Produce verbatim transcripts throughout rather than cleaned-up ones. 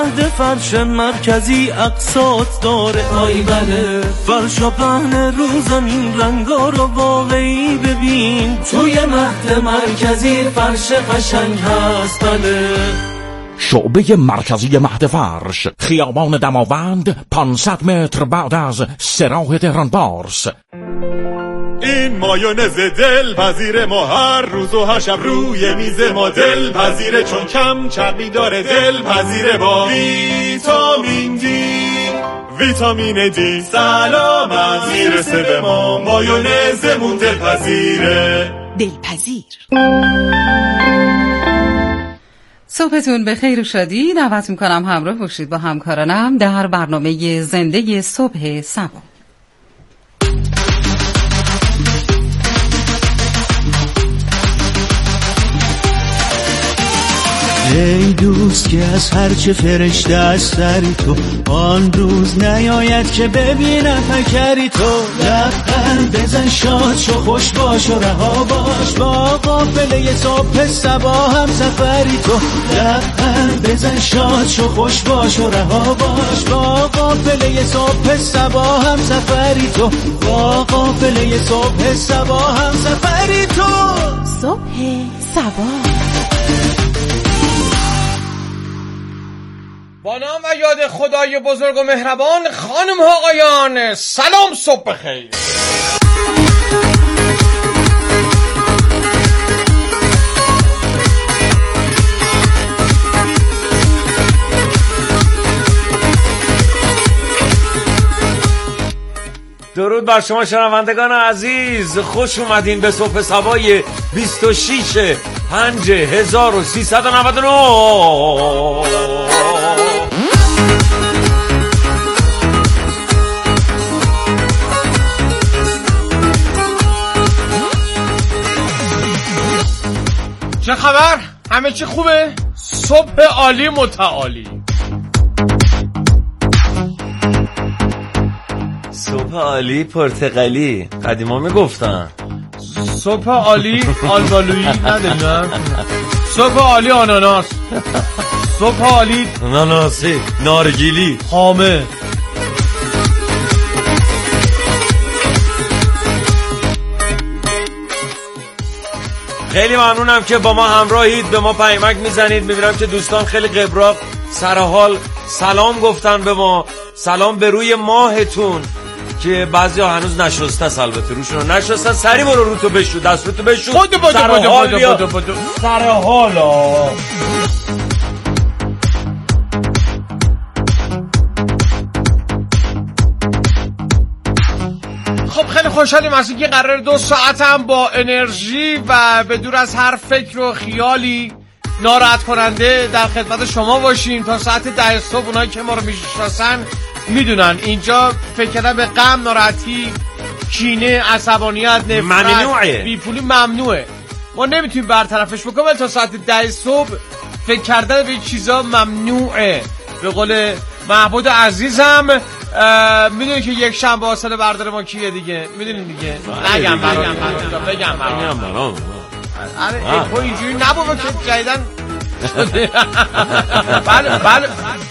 فرش مرکزی اقساط داره، آی بله فرش و پهن رو زمین رنگا رو واقعی ببین، توی مهد مرکزی فرش قشنگ هست بله. شعبه مرکزی مهد فرش، خیابان دماوند، پانصد متر بعد از سراح تهران پارس. این مایونز دل پذیر ما هر روز و هر شب روی میز ما دل پذیره، چون کم چربی داره دل پذیره با ویتامین دی. ویتامین دی سلامت میرسه به ما، مایونزمون دل پذیره. دلپذیر. صبحتون به خیر و شادی. دعوت میکنم همراه باشید با همکارانم در برنامه زنده صبح سبا. ای دوست که از هرچه فرشته از سری تو، آن روز نیاید که ببینم پیکری تو. لبخند بزن شاد شو خوش باش و رها باش، با قافله صبح صبا هم سفری تو. لبخند بزن شاد شو خوش باش و رها باش، با قافله صبح صبا هم سفری تو. با قافله صبح صبا هم سفری تو. صبح صبا با نام و یاد خدای بزرگ و مهربان. خانم ها آقایان سلام، صبح بخیر. درود بر شما شنوندگان عزیز، خوش اومدین به صبح صبای بیست و شش پنج هزار و سیصد و نود و نه. چه خبر؟ همه چی خوبه؟ صبح عالی متعالی. صبح عالی پرتقالی قدیما میگفتن. صبح عالی آلبالویی نداریم. صبح عالی آناناس. صبح عالی آناناسی نارگیلی خامه. خیلی ممنونم که با ما همراهید، به ما پیامک میزنید. میبینم که دوستان خیلی قبراق سر حال سلام گفتن به ما. سلام به روی ماهتون که بعضی ها هنوز نشسته است، البته روشون رو نشستن. سری برو رو تو بشو، دست رو تو بشو، بودو بودو سر بودو حال بودو بیا. بودو بودو. سر حالا. خب خیلی خوشحالیم از اینکه قرار دو ساعت هم با انرژی و به دور از هر فکر و خیالی ناراحت کننده در خدمت شما باشیم تا ساعت ده صبح. اونایی که ما رو میشناسن میدونن اینجا فکر کردن به غم، ناراحتی، کینه، عصبانیت، نفرت، بیپولی ممنوعه. ما نمیتونیم برطرفش بکنیم، ولی تا ساعت ده صبح فکر کردن به این چیزا ممنوعه. به قول محمود عزیزم میدونی که یک شنبه حاصل بردار ما کیه دیگه؟ میدونی دیگه؟ نگم برام بگم برام. آره تو اینجوری نبود که جدیدن بله بله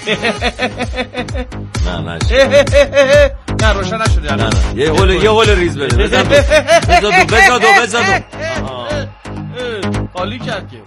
نه نه نه روشن نشده. نه نه یه هول یه هول ریز بده. بزن دو بزن دو بزن دو بزن دو خالی کرد که.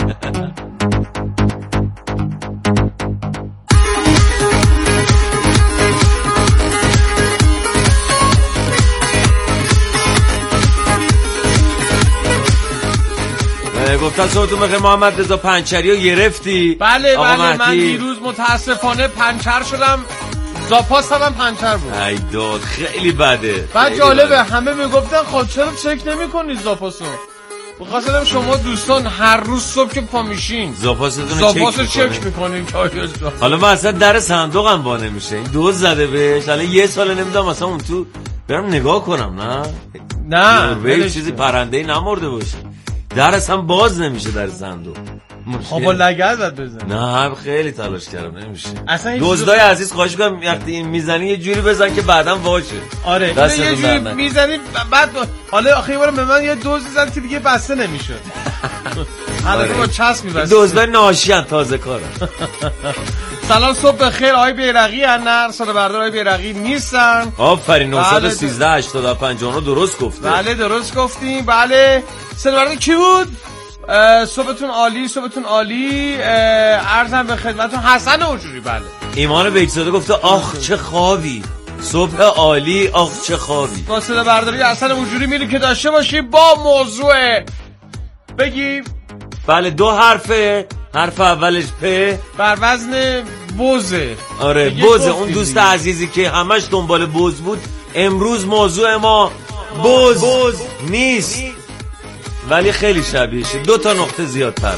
گفتن صحبتون بخیر. محمد رضا پنچری رو گرفتی؟ بله بله من دیروز متاسفانه پنچر شدم. زاپاس هم پنچر بود. ای داد خیلی بده. بعد جالبه همه میگفتن خب چرا چک نمی‌کنید زاپاسو؟ بخاطر شما دوستان هر روز صبح که پا میشین زاپاستون رو زاپاسو چک می‌کنین که آیا زاپاس. حالا من اصلا در صندوقم وا نمیشه. این دوز زده بهش. حالا یه سال نمیدونم مثلا اون تو برم نگاه کنم. نه نه به چیزی پرنده‌ای نمرده باشه. در اصلا باز نمیشه در صندوق. خب لگد زد بزن. نه خیلی تلاش کردم نمیشه. دزدای عزیز خواهش می‌کنم وقتی این میزنی یه جوری بزن که بعداً واشه. آره یه جوری میزنی بعد حالا آخه بار به من یه دزد زد که دیگه بسته نمیشه. البته با چسب می‌بسته. دزدای ناشیان تازه کارن. سلام صبح بخیر. آقای بیرقی هنر سال بردار آقای بیرقی نیستن. آفرین. نهصد و سیزده هشتاد و پنج رو درست گفته. بله درست گفتیم. بله سال بردار کی بود؟ صبحتون عالی، صبحتون عالی. عرضم به خدمتتون حسن اوجوری. بله ایمان بیکزاده گفته آخ چه خوابی. صبح عالی، آخ چه خوابی. با صدا برداری حسن اوجوری میریم که داشته باشیم با موضوع بگیم. بله دو حرفه، حرف اولش پ بر وزن بوزه. آره بوزه. اون دوست عزیزی که همش دنبال بوز بود، امروز موضوع ما بوز, بوز نیست ولی خیلی شبیهشه، دو تا نقطه زیادتر.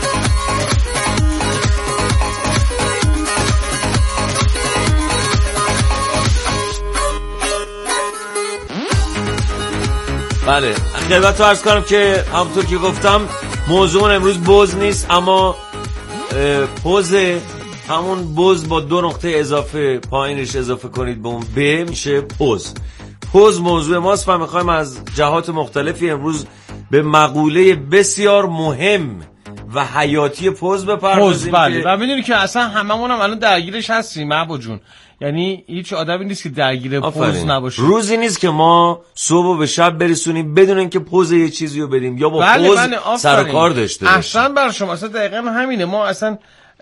بله خدمت رو عرض کنم که همونطور که گفتم موضوع امروز بوز نیست، اما پوز، همون بوز با دو نقطه اضافه پایینش اضافه کنید به اون ب میشه پوز. پوز موضوع ماست و میخوایم از جهات مختلفی امروز به مقوله بسیار مهم و حیاتی پوز بپردازیم. بله و میدونی که اصلا هممون هم الان درگیرش هستیم محبوب جون، یعنی هیچ آدمی نیست که درگیر پوز نباشه. روزی نیست که ما صبح به شب برسونیم بدون اینکه پوز یه چیزی رو بدیم یا با بله پوز بله سر کار داشته باشیم. اصلا بر شما اصلا دقیقاً همینه. ما اصلا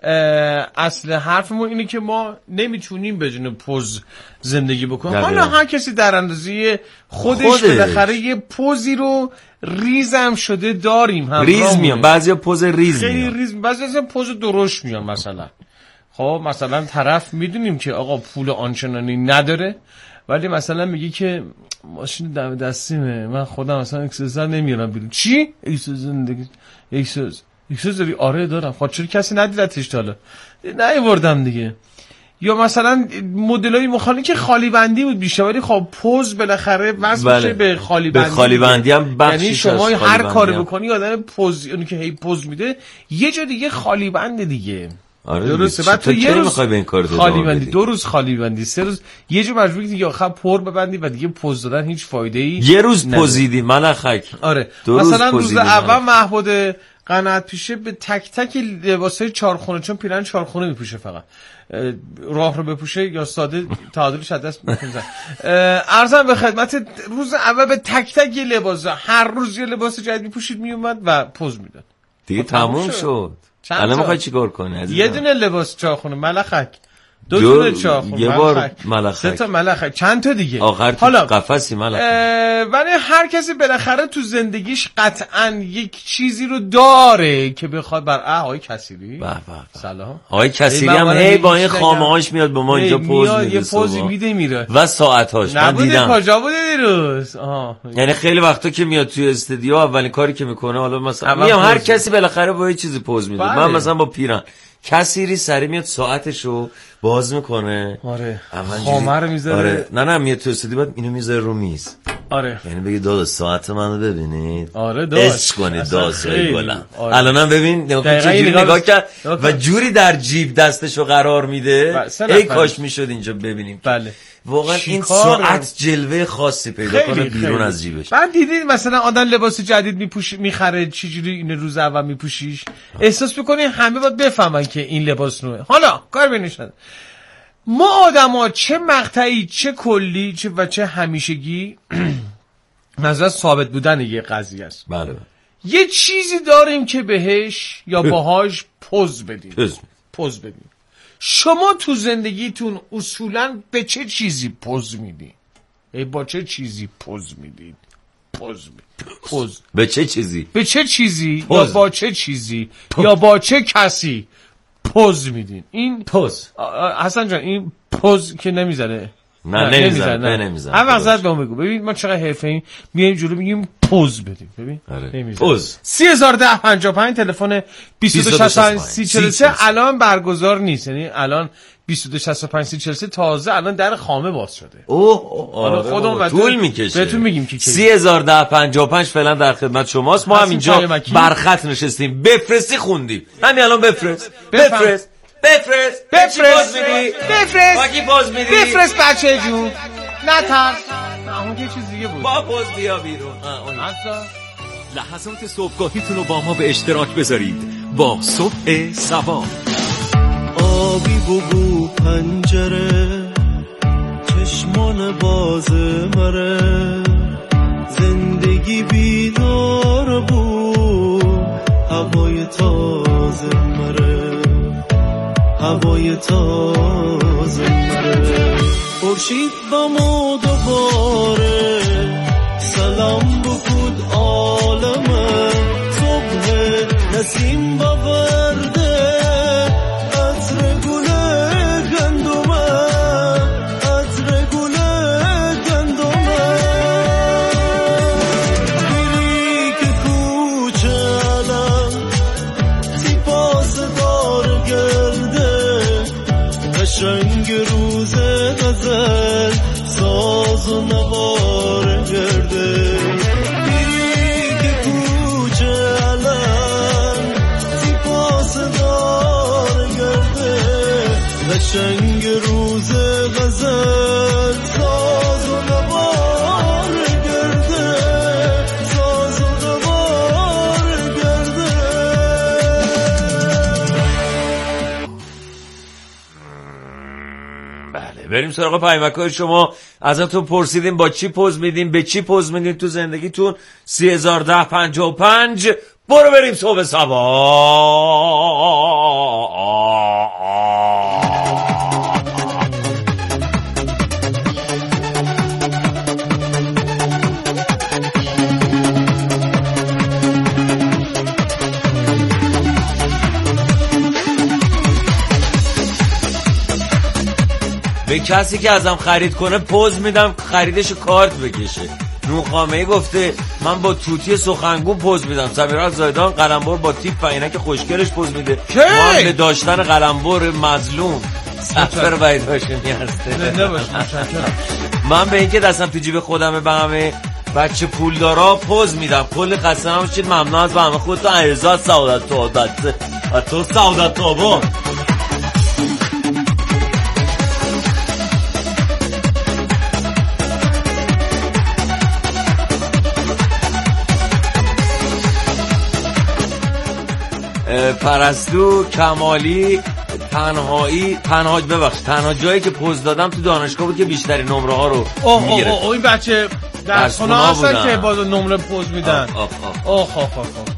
اصل حرفمون اینه که ما نمیتونیم بدون پوز زندگی بکنیم. حالا هر کسی در اندازه خودش, خودش. بالاخره یه پوزی رو ریزم شده داریم. هم ریز میان، بعضیا پوز ریز خیلی میان، ریز، بعضیا پوز درشت میان. مثلا خب مثلا طرف میدونیم که آقا پول آنچنانی نداره ولی مثلا میگه که ماشین دم دستیمه، من خودم مثلا اکسسوار نمیارم بیرون. چی؟ اکسسوار زندگی اکسسوار اکسسوار داری؟ آره دارم. خب چرا کسی ندیدتش تا حالا؟ نیاوردم دیگه. یا مثلا مدلای مخالی که خالی بندی بود بیشتر ولی خب پوز بالاخره واسه بله. به خالی بندی، به خالی بندی هم بخشش، یعنی شما هر کاری بکنی آدم پوز، اونی که هی پوز میده یه جا دیگه خالی بند دیگه. آره درسته. بعد تو یه روز به این کار خالی بندی، دو روز خالی بندی، سه روز یه جا مجبوری دیگه آخر پر ببندی و دیگه پوز دادن هیچ فایده ای. یه روز پوزیدی ملخک. آره مثلا روز اول محمود قناعت پیشه به تک تک لباسای چارخونه، چون پیرن چارخونه میپوشه فقط، راه رو بپوشه یا ساده تعادلش از دست میکنه. عرضم به خدمت روز اول به تک تک یه لباس، هر روز یه لباس جدید میپوشید میومد و پوز میداد. دیگه تموم شد. الان میخوای چیکار کنی عزیزم؟ یه دونه لباس چاخونه ملخک، دو دونه چاخونه یه بار ملخک، سه تا ملخک، چند تا دیگه آخر تو قفسی ملخک. ولی هر کسی بالاخره تو زندگیش قطعا یک چیزی رو داره که بخواد بر آقای کسیری. سلام آقای کسیری هم هی با این خامه‌هاش میاد به ما اینجا پوز میده، یه پوزی میده میره و ساعت‌هاش من دیدم. کجا بوده دیروز؟ یعنی خیلی وقتا که میاد توی استودیو اولین کاری که میکنه، حالا مثلا میام هر کسی بالاخره با یه چیزی پوز میده. من مثلا با پیرن کسیری سری میاد ساعتشو باز میکنه. آره خامه رو میذاره. آره نه نه میاد تو استودیو بعد اینو میذاره رو میز. آره یعنی بگی دادا ساعت منو ببینید. آره داش عشق کنید داسای گلم. الانم ببین چجوری نگاه کرد و جوری در جیب دستشو قرار میده. ای کاش میشد اینجا ببینیم. بله واقعا این ساعت جلوه خاصی پیدا کنه بیرون از جیبش. بعد دیدید مثلا آدم لباس جدید میپوشه میخره چجوری این روز اول میپوشیش، احساس میکنی همه باید بفهمن که این لباس نوه. حالا کار بینشن ما آدما چه مقطعی چه کلی چه و چه همیشگی نظر ثابت بودن یه قضیه است. بله یه چیزی داریم که بهش یا باهاش پوز بدیم. پوز پوز بدیم. شما تو زندگیتون اصولاً به چه چیزی پوز میدین؟ ای با چه چیزی پوز میدین؟ پوز میدین. پوز. به چه چیزی؟ به چه چیزی پوز. یا با چه چیزی پوز. یا با چه کسی پوز میدین؟ این پوز. حسن جان این پوز که نمیزنه. نه نمیزنه نه نمیزنه. هر وقت زد بهم بگو. ببین ما چقدر حرفه‌ایم میایم جلو میگیم پوز بدیم. ببین آره. پوز. سه هزار و ده پنجاه و پنج تلفن بیست و دو شصت و پنج سی چهل و سه الان برگزار نیست، یعنی الان بیست و دو شصت و پنج سی چهل و سه تازه الان در خامه باز شده. اوه آره خودمون طول میکشه. بهتون میگیم که سه هزار و ده پنجاه و پنج فعلا در خدمت شماست. ما هم اینجا برخط نشستیم. بفرستی خوندیم. همین الان بفرست. بفرست. بفرست بفرست بفرست باقی پوز میدی بفرست بچه جون نترس. اون یه چیز دیگه بود. با پوز بیا بیرون. لحظات صبحگاهیتون رو با ما به اشتراک بذارید با صبح سبا. آبی بگو پنجره چشمان باز مره زندگی بیدار بود هوای تازه مره هوای تازه مره خورشید بمو دوباره سلام بکود عالمه صبح نسیم باورده عطر گله گندمه عطر گله گندمه میری که کوچه علم زیباس دار گرده قشنگ روز غزل ساز و نوار گرده میری که کوچه علم زیباس دار گرده قشنگ روز غزل ساز و نوار گرده ساز و نوار گرده. بله بریم سراغ پیامک‌های شما. ازتون پرسیدیم با چی پوز میدیم، به چی پوز میدیم تو زندگیتون. سی هزار ده پنجاه و پنج. برو بریم صبح به کسی که ازم خرید کنه پوز میدم خریدش کارت بکشه. نوخامه‌ای گفته من با توتی سخنگو پوز میدم. سمیرا زایدان قلمبر با تیپ و عینک خوشگلش پوز میده. ما هم به داشتن قلمبر مظلوم سفر وحید هاشمی هسته. من به اینکه دستم تو جیب خودمه به همه بچه پولدارا پوز میدم. کل قصه نماشید ممنون از به همه خودتون. عزیزات سعادت تو و تو سعادت تو با پرستو کمالی تنهایی تنها ببخش تنها جایی که پوز دادم تو دانشگاه بود که بیشتری نمره ها رو میگیره. اوه اوه این بچه درس خونه هستن که با نمره پوز میدن. اوه اوه اوه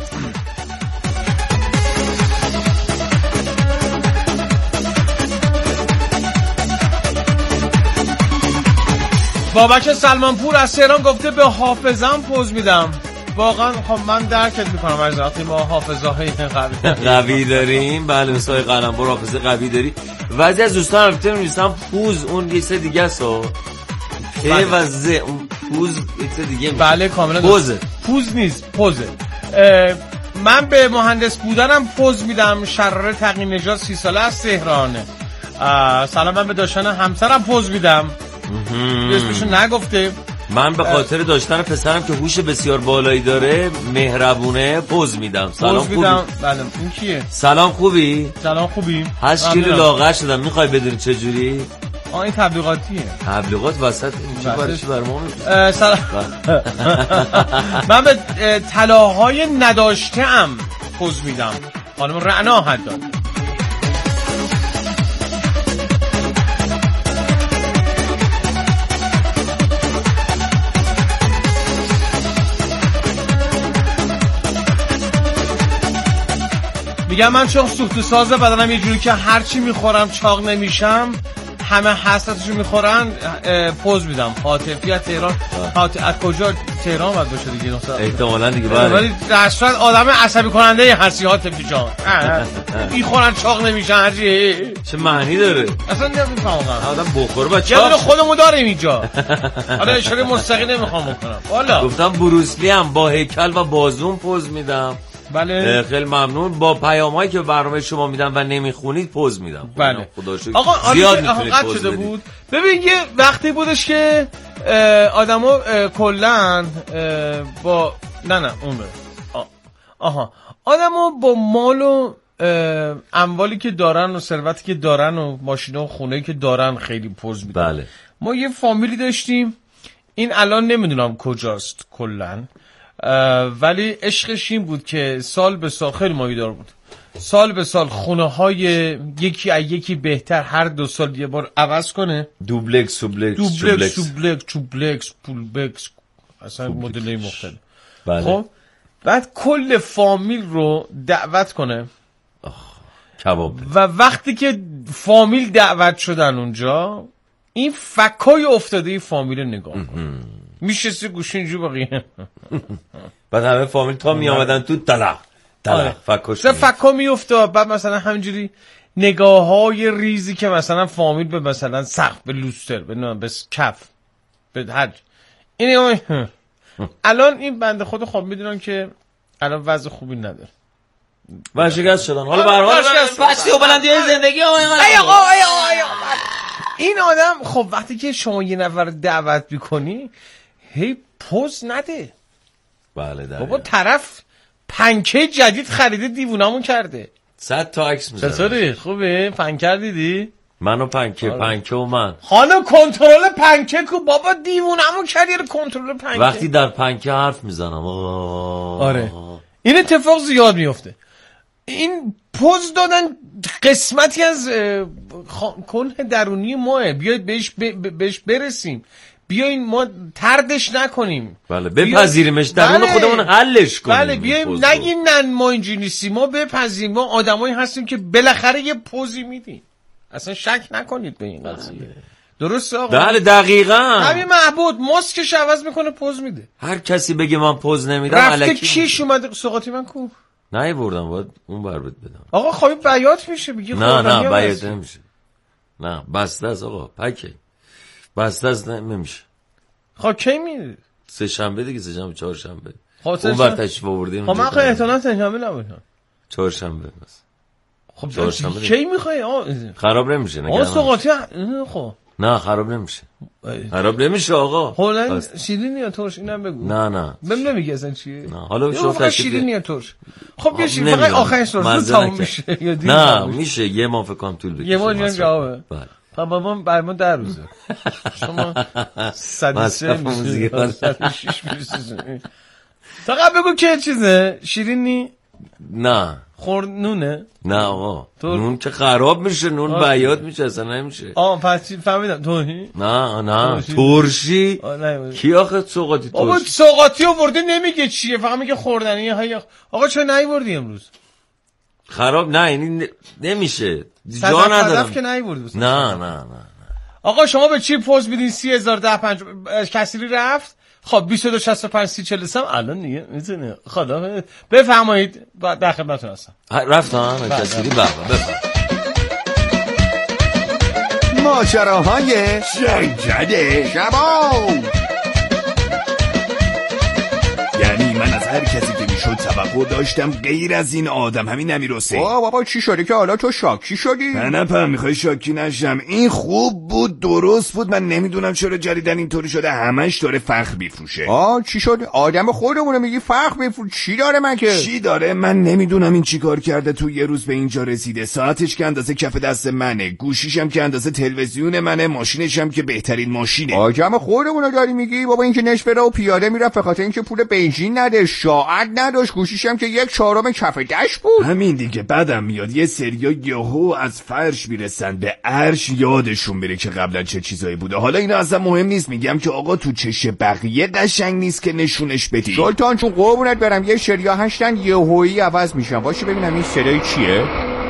بابک سلمانپور از تهران گفته به حافظم پوز میدم. واقعا خب من درکت میکنم از وقتی ما حافظه های قوی قوی داریم. بله مثلا قلمبر حافظه قوی داری. بعضی از دوستان البته می‌نویسن پوز اون یه چیز دیگه است. ته و ز اون پوز یه چیز دیگه میشه. بله کاملا پوز پوز نیست پوزه. من به مهندس بودنم پوز میدم. شراره تقی نژاد سی ساله از تهران. سلام من به داشتن همسرم پوز میدم. اسمشو نگفته. من به خاطر داشتن پسرم که هوش بسیار بالایی داره مهربونه پوز میدم. سلام خوبی؟ بله این کیه؟ سلام خوبی؟ سلام خوبی؟ هشت کیلو لاغر شدم. میخوای بدونی چه جوری؟ آه این تبلیغاتیه. تبلیغات وسط اینجا برش برمون سلام. من به طلاهای نداشته ام پوز میدم. خانم رعنا حداد. میگم من چون سوخت ساز بدنم یه جوری که هرچی میخورم چاق نمیشم همه حسرتشو میخورن پوز میدم. عاطفی از تهران. عاطفی از کجا؟ تهران باید باشه دیگه احتمالاً دیگه. بله ولی در صورت آدم عصبی کننده هستی عاطفی جان. میخورن چاق نمیشن هرچی چه معنی داره اصلا نمیفهمم. آدم بخوره با چاق خودمون داریم اینجا. حالا اشاره مستقیم نمیخوام بکنم. والا گفتم بروسلی هم با هیکل و بازوم پوز میدم. بله خیلی ممنون. با پیامایی که برنامه شما میدم و نمیخونید پوز میدم. بله خدا شکر. آقا زیاد میتونید پوز شده بدید. بود. ببین یه وقتی بودش که آدما کلا با نه نه اون آها آدما با مال و اموالی که دارن و ثروتی که دارن و ماشینا و خونه‌ای که دارن خیلی پوز میدن. بله ما یه فامیلی داشتیم. این الان نمیدونم کجاست کلا، ولی عشقش این بود که سال به سال خیلی مایدار بود. سال به سال خونه های یکی از یکی بهتر هر دو سال یه بار عوض کنه. دوبلکس سوبلکس دوبلکس سوبلکس چوبلکس پولبکس اصلا مدل‌های مختلف. بله. خب بعد کل فامیل رو دعوت کنه کباب و وقتی که فامیل دعوت شدن اونجا این فکای افتاده فامیل نگاه کنه. میشسته گوشه اینجور بقیه بعد همه فامیل تا می آمدن تو دلق دلق فکاش فکا می افتاد. بعد مثلا همینجوری نگاه های ریزی که مثلا فامیل به مثلا سقف، به لوستر، به نام، به کف، به حج این الان این بنده خود خواب میدونن که الان وضع خوبی نداره و شکست شدن. حالا به هر حال پستی و بلندی زندگی این آدم خب وقتی که شما یه نفر دعوت میکنی هی پوز نده. بله ده بابا طرف پنکه جدید خریده دیوونمون کرده. صد تا عکس میذاره. چطوری خوبه پنکه دیدی؟ منو پنکه پنکه و من. حالا کنترل پنکه کو بابا دیوونمون کردی کنترل پنکه. وقتی در پنکه حرف میزنم آره این اتفاق زیاد میفته. این پوز دادن قسمتی از کنه درونی ماه. بیاید بهش ب... بهش برسیم. بیاین ما تردش نکنیم. بله بپذیریمش درون بله. خودمون حلش کنیم. بله بیایم نگیم نه ما اینجوری نیستیم، ما بپذیریم ما آدمایی هستیم که بالاخره یه پوزی میدیم. اصلا شک نکنید به این قضیه. درسته آقا؟ بله دقیقاً. همین معبود ماسکش عوض میکنه پوز میده. هر کسی بگه من پوز نمیدم الکی. رفته کیش اومده سوغاتی من کو؟ نه بردم باید اون بر بد بدم. آقا خوابی بیات میشه بگی نه نه بیات نمیشه. نه بسته است آقا پکه. بسته است نمیشه. خب کی میری؟ سه شنبه دیگه، سه شنبه چهار شنبه. اون وقت تشریف آوردیم. خب من آخه احتمالاً سه شنبه نبودم. چهار شنبه بس. خب چهار شنبه کی میخوای؟ خراب نمیشه نگران. آ سوغاتی خب نه خراب نمیشه. خراب نمیشه آقا. حالا شیرین یا ترش اینم بگو. نه نه. بهم نمیگی اصلا چیه؟ نه حالا شما فقط شیرین یا ترش. خب یه چیز فقط آخرین سوال تموم میشه. نه میشه یه ما فکر کنم طول بکشه. یه ما میگم جوابه. بله. خب ما برام در روزه. شما صد و سه میشه. صد و شش میشه. فقط بگو که چیزه؟ شیرینی؟ نه. خورد نونه؟ نه آقا نون که خراب میشه، نون بیاد میشه اصلا نمیشه. آه پس فهمیدم توهی؟ نه نه ترشی کی آخه سوغاتی ترشی؟ بابا سوغاتی آورده نمیگه چیه، فقط میگه خوردنی های. آقا چرا نیوردی امروز؟ خراب نه یعنی نمیشه جا ندارم که نیوردی. نه نه نه آقا شما به چی پوز میدین؟ سی هزار ده پنج کسری رفت. خب بیست و دو شصت و پنج سی چهل و سه الان دیگه میتونه. خدا بفرمایید در خدمتتون هستم. رفتم کسری بابا بفرمایید. ماجراهای جنگل شبان. یعنی من از هر کسی که میشد توقع داشتم غیر از این آدم همین امیرحسین. آه بابا چی شده که حالا تو شاکی شدی؟ پنپم میخوای شاکی نشم. این خوب بود درست بود. من نمیدونم چرا جدیدن اینطوری شده همش داره فخر میفروشه. آه چی شده؟ آدم خودمونه میگی فخر میفروشه. چی داره مگه؟ چی داره؟ من نمیدونم این چی کار کرده تو یه روز به اینجا رسیده. ساعتش که اندازه کف دست منه، گوشیشم که اندازه تلویزیون منه، ماشینش هم که بهترین ماشینه. آدم خودمونه داری میگی؟ بابا این که نصف راه پیاده میرفت به خاطر اینکه پول بنزین نده، شاعت نداشت، گوشیشم که یک چهارم کف دش بود. همین دیگه. بعدم میاد یه سریا یهو از فرش میرسن به عرش، یادشون میره که قبلا چه چیزایی بوده. حالا اینا اصلا مهم نیست. میگم که آقا تو چش بقیه قشنگ نیست که نشونش بدی. سلطان چون قربونت برم یه سریا هشتن یهویی عوض میشن. باشه ببینم این صدای چیه؟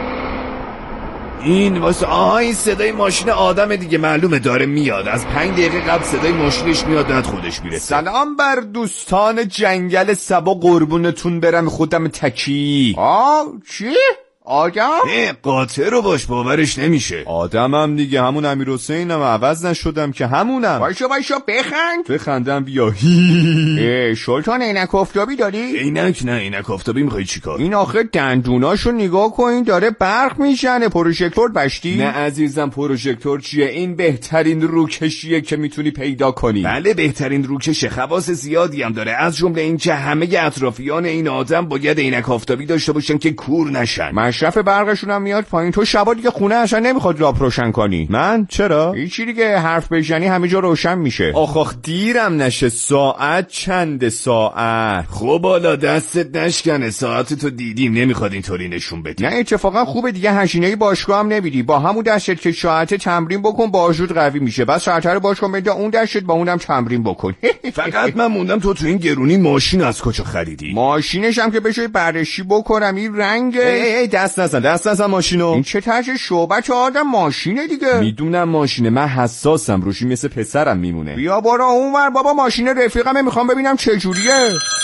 این واسه آها این صدای ماشین آدم دیگه، معلومه داره میاد. از پنج دقیقه قبل صدای ماشینش میاد بعد خودش میرسه. سلام بر دوستان جنگل سبا، قربونتون برم خودم تکی. آه چی؟ آدم؟ نه قاطع رو باش باورش نمیشه. آدمم دیگه، همون امیرحسینم، عوض نشدم که همونم. بایشو بایشو بخند. بخندم بیا. ای سلطان عینک آفتابی داری؟ عینک نه عینک آفتابی میخوای چیکار؟ این آخه دندوناشو نگاه کن داره برق میزنه. پروژکتور بشتی؟ نه عزیزم پروژکتور چیه؟ این بهترین روکشیه که میتونی پیدا کنی. بله بهترین روکشه، خواص زیادی هم داره، از جمله این که همه اطرافیان این آدم باید عینک آفتابی داشته باشن که کور نشن. مصرف برقشون هم میاد پایین. تو شبا دیگه خونه اصلا نمیخواد لامپ روشن کنی. من چرا؟ هیچی دیگه، حرف بزنی همه جا روشن میشه. آخ آخ دیرم نشه. ساعت چند ساعت؟ خب بالا دستت نشکنه، ساعت تو دیدیم، نمیخواد اینطوری نشون بدی. نه اتفاقا خوبه دیگه، هزینه باشگاه هم نمیدی. با همون دستت که ساعت تمرین بکن بازوت قوی میشه. بعد ساعت رو باز کن بده اون دستت با اونم تمرین بکن. فقط من موندم تو تو این گرونی ماشین از کجا خریدی؟ ماشینش هم که بشه بررسی بکنم این رنگ. ای ای دست نزن دست نزن ماشینو. این چه طرز شعبت آدم ماشینه دیگه. میدونم ماشینه، من حساسم روشی، مثل پسرم میمونه. بیا برو اونور بابا، ماشین رفیقمه میخوام ببینم چه جوریه.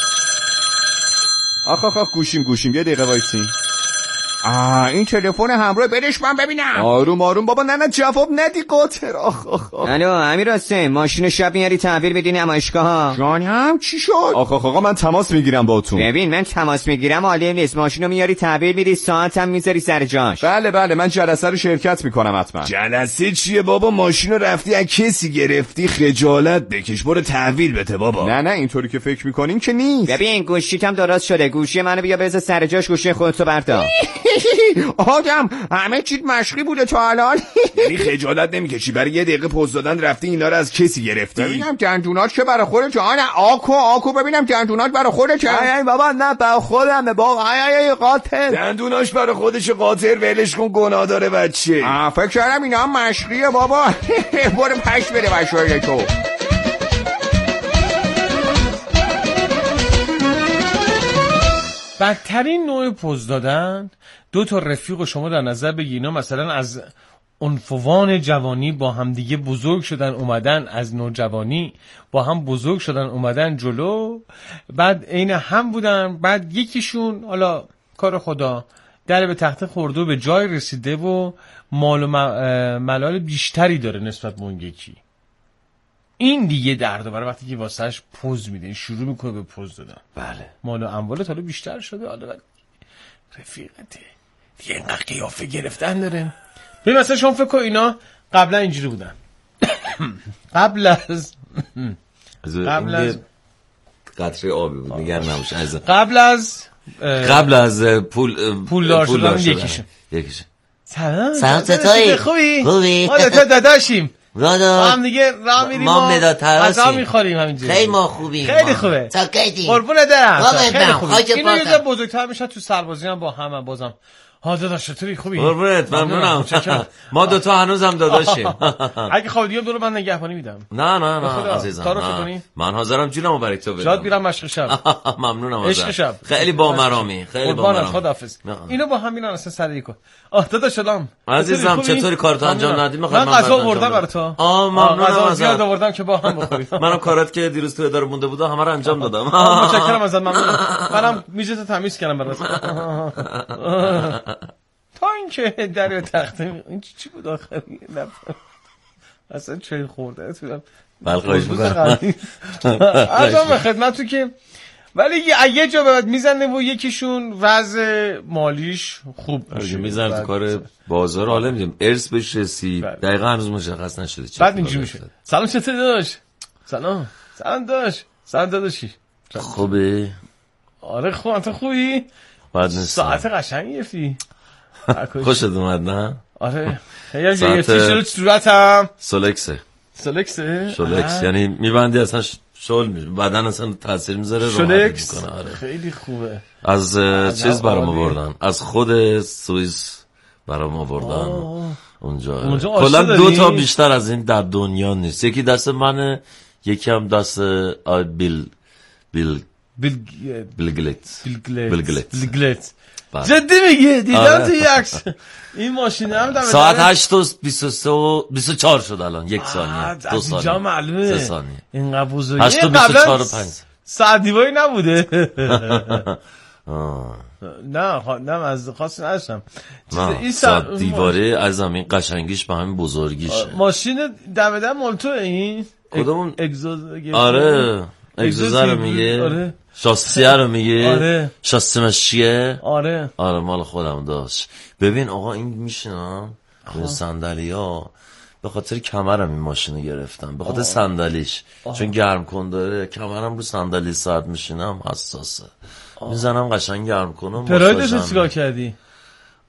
آخ آخ آخ گوشیم گوشیم یه دقیقه وایسین. آه این تلفن همراه بدش من ببینم. آروم آروم بابا، نه نه جواب ندی قاطر. آخ آخ آخ. الو امیر حسین، ماشین شب میاری تحویل بدی نمایشگاه ها؟ جانم چی شد؟ آخ آخ آقا من تماس میگیرم باهاتون. ببین من تماس میگیرم عالی نیست، ماشینو میاری تحویل میدی، ساعتم میذاری سر جاش. بله بله من جلسه رو شرکت میکنم حتما. جلسه چیه بابا؟ ماشینو رفتی از کسی گرفتی، خجالت بکش، برو تحویل بده بابا. نه نه اینطوری که فکر میکنین که نیست. ببین گوشیتم درست شده، گوشی منو بیا بذار سر جاش، گوشی خودتو بردار. آدم همه چیت مشقی بوده تا الان. یعنی خجالت نمیکشی برای یه دقیقه پوز دادن رفتی اینا رو از کسی گرفتی؟ ببینم دندونات که برای خودت. آن آکو آکو ببینم دندونات برای خودت. ای ای بابا نه برای خودمه بابا. ای ای قاتل دندوناش برای خودش، قاطر ولش کن، گناه داره بچه. آ فکر کردم اینا هم مشقیه بابا. برو پش بده بچه‌ای تو. بدترین نوع پوز دادن، دو تا رفیق شما در نظر بگیرین، مثلا از عنفوان جوانی با هم دیگه بزرگ شدن اومدن، از نوجوانی با هم بزرگ شدن اومدن جلو، بعد عین هم بودن، بعد یکیشون حالا کار خدا در به تخته خورده و به جای رسیده و مال و ملال بیشتری داره نسبت به اون یکی. این دیگه درد برای وقتی که واسهش پوز میده، شروع میکنه به پوز دادن. بله مال و اموالت حالا بیشتر شده، حالا رفیقته دیگه اینقدر قیافه گرفتن داره. ببین مثلا شما فکر کن اینا قبلا اینجوری بودن. قبل از قبل از قطره آبی بود نگران نباش عزیزم. قبل از قبل از پول پولدار شدن یکیشون یکیشون سلام سلام ستایی خوبی؟ خوبی؟ ما تا داداشیم رادا ما هم دیگه راه میریم ما مداد تراسیم غذا میخوریم همینجوری. خیلی ما خوبیم، خیلی خوبه تا کیدی قربونه درم خیلی خوبه. اینو یه جا بزرگتر میشه تو سربازی هم با هم بازم. ها داداش چطوری خوبی؟ قربونت ممنونم. ما دو تا هنوزم داداشیم. اگه خواهی دیگه دور من نگهبانی میدم. نه نه نه عزیزم من حاضرم جونمو برای تو بدم. شاد میرم مشق شب. ممنونم عشق شب. خیلی با مرامی خیلی با مرامی. خداحافظ. اینو با همین اصلا سری کن. آه داداش سلام. عزیزم چطوری کارتو انجام ندی؟ میخوام من غذا آوردم برای تو. آه ممنونم ازت. زیاد آوردم که با هم بخوریم. منم کارات که دیروز تو اداره مونده بود همه رو انجام دادم. متشکرم ازت ممنونم. منم میزتو تمیز کردم برات. تا اینکه در تخته این چی بود آخری اصلا چه خورده تو بله خواهش میکنم ازم به خدمت تو که ولی یه جا بعد میزنه و یکیشون وضع مالیش خوب میشه میزنه تو کار بازار حالا میدیم ارث بهش رسید دقیقا هنوز مشخص نشده بعد اینجوری میشه سلام چطوری داداش سلام سلام داداش سلام داداشی خوبه آره خوب انت خوبی ساعت قشنگی گرفتی خوشت اومد نه؟ آره خیلی جیفتی شده صورتم سولکسه سولکسه؟ سولکس یعنی میبندی اصلا شل میشه بدن اصلا تاثیر میذاره سولکس خیلی خوبه. از چیز برام آوردن از خود سوئیس برام آوردن اونجا کلا دو تا بیشتر از این در دنیا نیست. یکی دست منه یکی هم دست بیل بیل بیل بیل گلیت بیل گلیت جدی میگی دیدم تو عکس این ماشین هم دم ساعت هشت و بیست و سه و بیست و چهار شد الان یک ثانیه دو ثانیه اینجا معلومه سه ثانیه اینقدر بزرگه هشت و بیست و چهار و پنج ساعت دیواری نبوده نه نه از خاصی نداشتم این ساعت دیواری از همین قشنگیش به همین بزرگیشه. ماشین دم دم مال تو این کدوم اگزوز آره اگزوزه رو میگه آره شاسیه رو میگه آره شاسیمش چیه آره آره مال خودم داشت. ببین آقا این میشنم رو صندلی ها به خاطر کمرم این ماشینو گرفتم به خاطر صندلیش چون گرم کن داره کمرم رو صندلی ساعت میشینم حساسه میزنم قشنگ گرم کنم. پرایدش رو چیکار کردی؟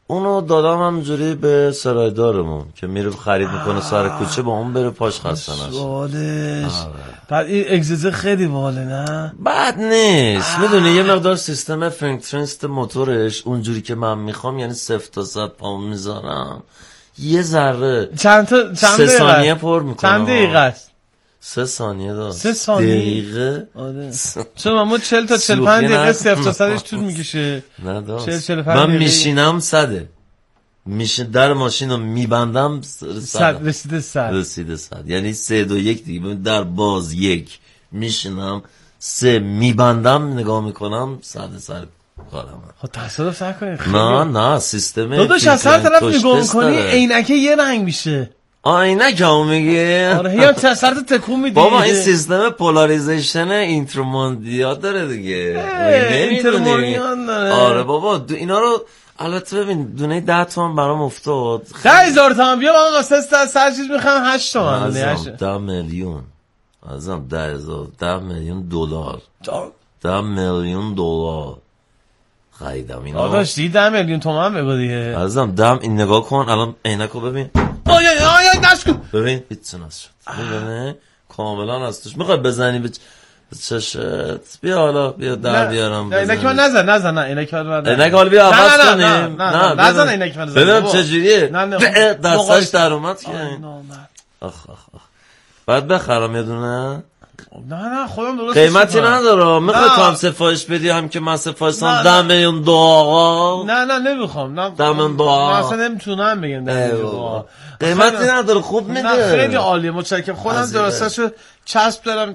اونو دادم همجوری به سرایدارمون که میره خرید میکنه سر کوچه با اون بره پاش خسته نشه. سوالش بعد این اگزیزه خیلی باله نه؟ بد نیست میدونی یه مقدار سیستم فینگترینست موتورش اونجوری که من میخوام یعنی صفر تا صد پا میذارم یه ذره چند تا چند سه ثانیه پر میکنم. چند دقیقه است؟ سه ثانیه داشت. سه ثانیه دقیقه آره. چون من چهل تا چهل و پنج دقیقه صفر تا صدش طول میکشه. نه داشت چهل چهل و پنج من میشینم صده میشه در ماشین رو میبندم صد رسیده صد رسیده صد یعنی سه دو یک دیگه در باز یک میشینم سه میبندم نگاه میکنم صد سر کارم. خب تصادف نکنی نه نه سیستم داداش از هر طرف نگاه میکنی عینکه یه رنگ میشه. عینک هم میگه آره یا سرت تکون میدی. بابا این سیستم پولاریزیشن اینترموندیا داره دیگه اینترموندیان داره. آره بابا اینا رو البته ببین دونه ده تومن برام افتاد. ده هزار تومن بیا من واسه سر چیز میخوام هشت تومن. ازم ده میلیون ازم ده هزار ده میلیون دلار ده میلیون دلار خریدم اینا. آداش دی ده میلیون تومن بگو دیگه. ازم دم این نگاه کن الان عینکو ببین. آی آی آی دست کن. ببین هیچ ناز شد. ببین کاملا از توش میخوای بزنی به چشت. بیا حالا بیا در بیارم. عینک من نزن نزن نه عینک من نزن. عینک حالا بیا عوض کنیم. نه نزن عینک من نزن. ببینم چجوریه. دستش در اومد که. آخ آخ آخ. بعد بخرم یه دونه. نه نه خودم درست قیمتی نداره. میخوای تو هم سفارش بدی هم که من سفارش دادم ده میلیون دو آقا. نه نه نمیخوام. نه ده میلیون دو آقا. من اصلا نمیتونم بگم ده میلیون دو آقا. قیمتی نداره خوب میده. نه خیلی عالیه متشکرم. خودم درستشو چسب دارم.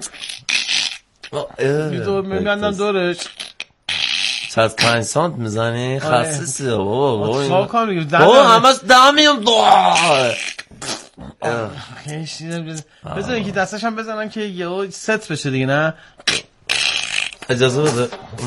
میدو میگندم دورش. صد پنج سانت میزنی خصیصی بابا بابا. چاو کام میگم. بابا همش ده میلیون دو بذار یکی دستش هم بزنم که یهو ست بشه دیگه نه. اجازه بده.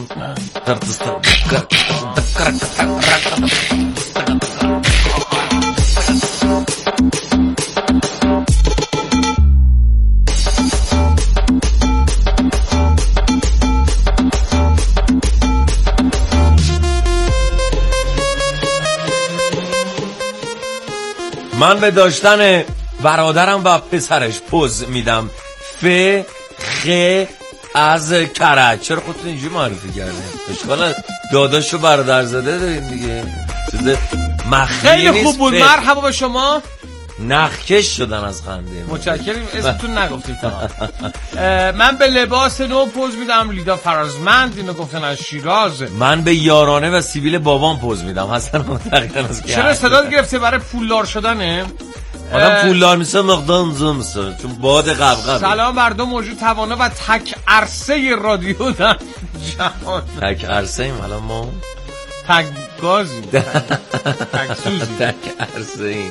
من به داشتن برادرم و پسرش پوز میدم. ف خ از کرج. چرا خودتون اینجوری معرفی کردین؟ اشکال داداشو برادر زده دارین دیگه. چیز مخفی خیلی خوب بود. مرحبا به شما. نخکش شدن از خنده. متشکرم. اسمتون نگفتید من به لباس نو پوز میدم. لیدا فرازمند اینو گفتن از شیراز. من به یارانه و سیبیل بابام پوز میدم. حسن متقین از که چرا صدا گرفته برای پولدار شدنه؟ آدم پولدار میشه مقدار اونجا میشه چون باد قبقب. سلام بر دو موجود توانا و تک عرصه رادیو در جهان. تک عرصه ایم الان ما تک گازی تک سوزی تک عرصه ایم.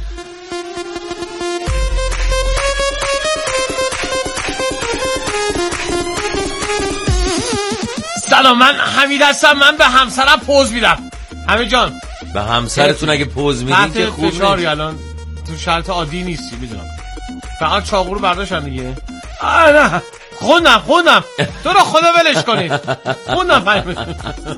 سلام من حمید هستم. من به همسرم پوز میدم. حمید جان به همسرتون اگه پوز میدین که خوبه. فشاری الان تو شرط عادی نیستی میدونم. فقط چاقو رو برداشتن دیگه. آه نه خوندم خوندم تو رو خدا ولش کنید. خوندم فهمید.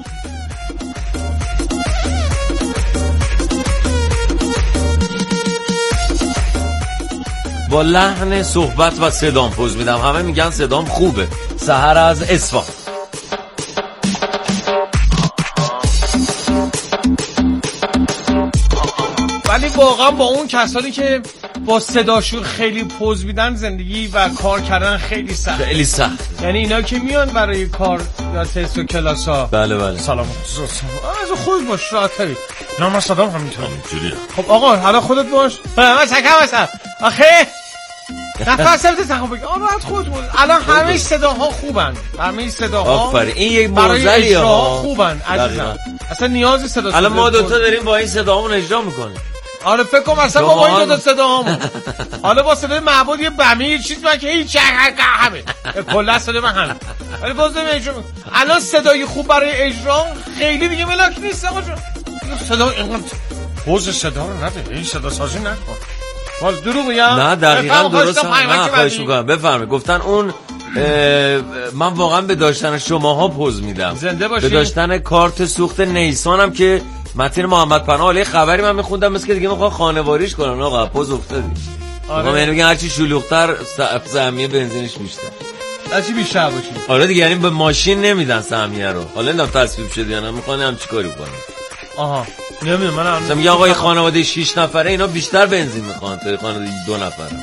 با لحن صحبت و صدام پوز میدم. همه میگن صدام خوبه. سحر از اصفهان. ولی واقعا با اون کسانی که با صداشون خیلی پوز میدن زندگی و کار کردن خیلی سخت. خیلی سخت. یعنی اینا که میان برای کار یا تست و کلاسا. بله بله. سلام. از خود باش راحتی. نه من صدام همینطوره. خب آقا حالا خودت باش. من سکم هستم. آخه نفس سمت تخم بگی. آره راحت خود بود. الان همه صداها خوبن. همه صداها. آفرین. این یک موزلی ها خوبن عزیزم. اصلا نیازی صدا. الان ما دو تا داریم با این صدامون اجرا میکنیم. آره فکر کنم اصلا با این دو تا صداهامون. حالا با صدای معبود یه بمی یه چیز من که هیچ همه. کلا صدای من همه. ولی باز داریم اجرا. الان صدای خوب برای اجرا خیلی دیگه ملاک نیست آقا جون. صدا اینقدر پوز صدا رو نده. این صدا سازی نکن. حالا دروغ میگم؟ نه دقیقاً درست. نه خواهش می‌کنم بفرمایید. گفتن اون من واقعا به داشتن شماها پوز میدم. زنده باشید. به داشتن کارت سوخت نیسانم که متین محمد پناه خبری من میخوندم مثل که دیگه میخوان خانواریش کنن آقا پوز افتادی. آره میگم میگن هرچی شلوغ‌تر سهمیه بنزینش بیشتر. هرچی بیشتر باشه. آره دیگه یعنی به ماشین نمیدن سهمیه رو. حالا نمیدونم تصویب شد یا نه میخوان هم چیکاری کنن. آها نمیدونم من میگم آقا خانواده شش نفره اینا بیشتر بنزین میخوان تا خانواده دو نفره.